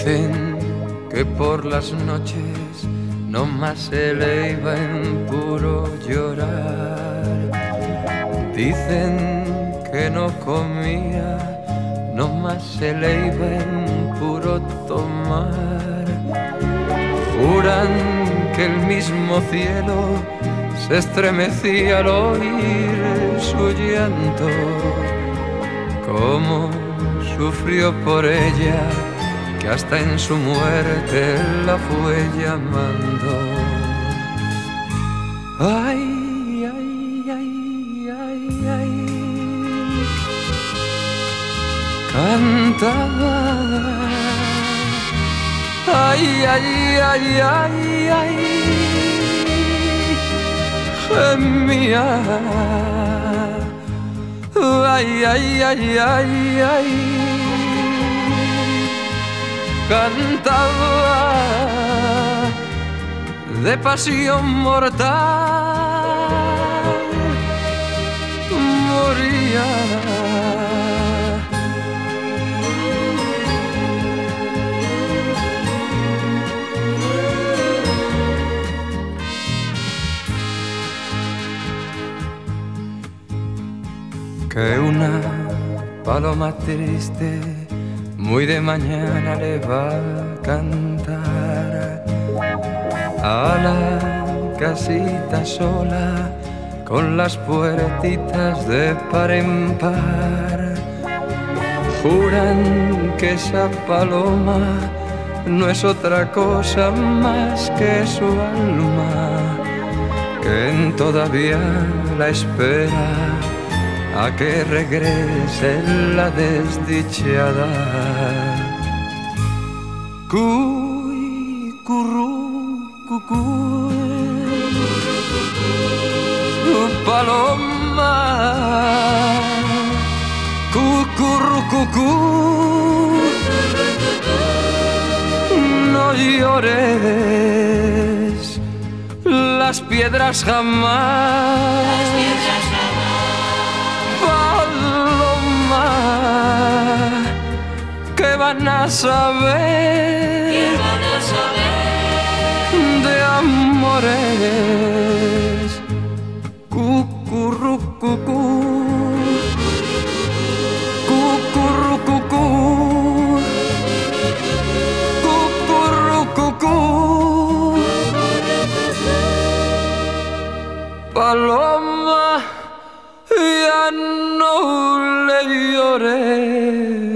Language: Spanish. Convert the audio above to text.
Dicen que por las noches no más se le iba en puro llorar. Dicen que no comía, no más se le iba en puro tomar. Juran que el mismo cielo se estremecía al oír su llanto. Cómo sufrió por ella, que hasta en su muerte la fue llamando. Ay, ay, ay, ay, ay, cantaba. Ay, ay, ay, ay, ay, gemía. Ay, ay, ay, ay, ay, cantaba de pasión mortal, moría. Que una paloma triste muy de mañana le va a cantar a la casita sola con las puertitas de par en par. Juran que esa paloma no es otra cosa más que su alma, que todavía la espera a que regrese la desdichada. Cuy, curru, cucú, paloma, cucurru, cucú, no llores, las piedras jamás. ¿Qué van a saber? ¿Qué van a saber de amores? Cucurru, cucú, cucurru, cucú, cucurru, cucú, paloma, ya no le lloré.